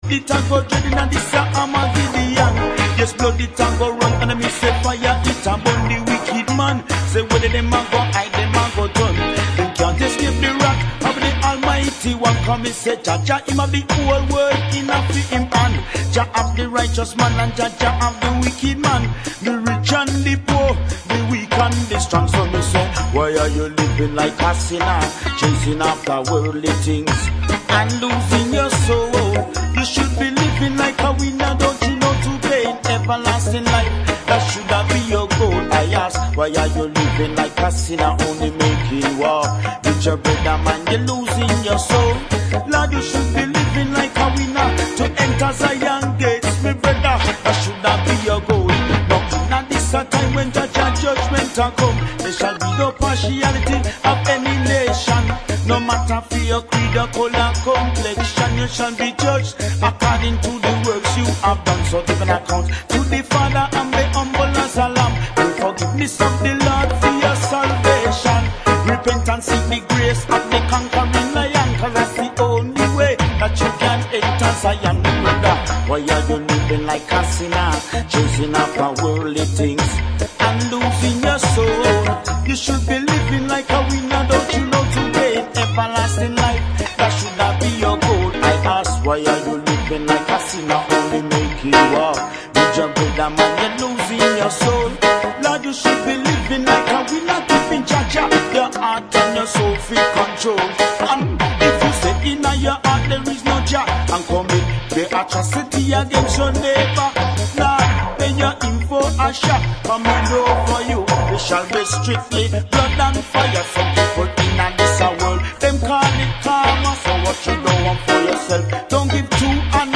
the tango dreading and this Armageddon. Yes, blood it and go run, and me say fire it and burn the wicked man. Say whether them a go hide, them a go turn. Them can't escape the wrath of the Almighty One. Come me say Jah him have the whole world in a fi him hand. Jah have the righteous man and Jah have the wicked man. The rich and the poor, the weak and the strong. So me say, why are you living like a sinner, chasing after worldly things and losing your soul? You should be living like a winner, don't you know, to gain everlasting life? That should be your goal. I ask, why are you living like a sinner, only making war with your brother man? You're losing your soul. Lord, you should be living like a winner to enter Zion gates, my brother. That should be your goal. Now this a time when judgment a come. There shall be no partiality of any nation. No matter for your creed or color complexion, you shall be judged according to the works you have done. So give an account to the Father and be humble as a lamb. The forgiveness of the Lord for your salvation. Repent and seek the grace of the conquering lion, 'cause that's the only way that you can enter Zion, brother. Why are you living like a sinner, chasing after worldly things and losing your soul? You should be living like a winner, don't you know, to gain everlasting life? That should not be your goal. I ask, why are you living like a sinner, only making war with your brother man? You're losing your soul. Lord, you should be living like a winner, keeping Jah your heart and your soul free control. And if you say in your heart there is no Jah and commit the atrocity against your neighbor, Lord, then you're in for a shot. Coming over you, it shall be strictly blood and fire. Some people in this world, them call it karma. So what you don't want for yourself, don't give to another.